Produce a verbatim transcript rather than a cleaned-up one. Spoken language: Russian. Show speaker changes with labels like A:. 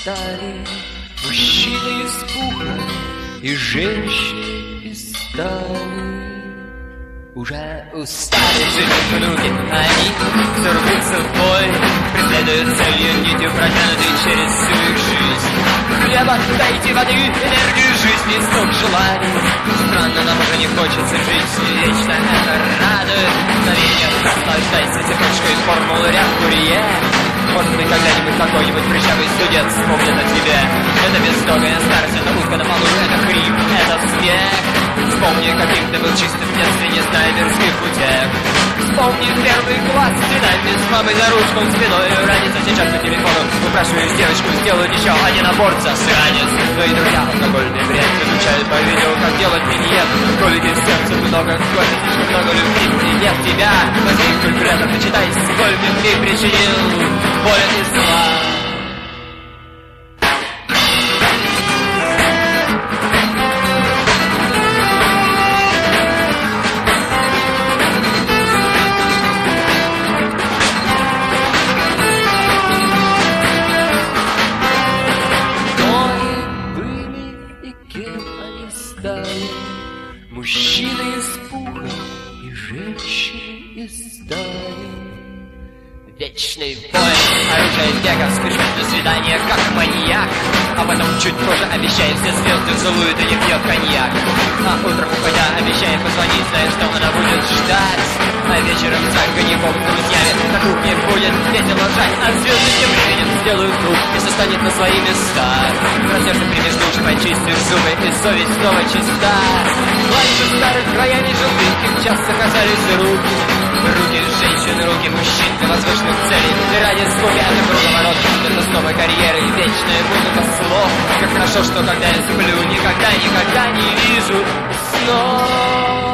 A: стали, мужчины из пуха и женщины из стали. Уже устали жить внуки, они все рвутся в бой, преследуют целью нитью, протянутой через всю их жизнь. Хлеба, дайте воды, энергию жизни, сток желаний. Странно, нам уже не хочется жить вечно, это радует. Мгновение, наслаждайся цепочкой формулы ряд Фурье. Может быть, когда-нибудь какой-нибудь прыщавый студент вспомнит о тебе. Это бездомная старость, это утка на полу, это хрип, это смех. Вспомни, каким ты был чистым в детстве, не зная мирских утех. Вспомни первый класс, свидание с мамой за ручку спиной. Разница сейчас по телефону, упрашиваешь девочку сделать еще один аборт, засранец. Твои друзья алкогольный бред изучают по видео, как делать миньет. Колики в сердце много, сколько слишком много любви. И нет тебя, возьми калькулятор, почитай, сколько ты причинил боли и зла. Мужчины из пуха и женщины из стали. Вечный бой, оружие века, спешит до свидания, как маньяк. А потом чуть позже обещает, все звезды целуют и не пьет коньяк. А утром уходя обещает позвонить, зная, что она будет ждать. А вечером за коньяком с друзьями на кухне будет весело жать. А звезды тем временем сделают круг и состанет на свои места. Раздешься, примешь душ, почистишь зубы, и совесть снова чиста. Плачут в старых краями желтых, часто казались руки. Руки женщин, руки мужчин для возвышенных целей. И ради скуки это круговорот, это снова карьера и вечная музыка слов. Как хорошо, что когда я сплю, никогда, никогда не вижу снов.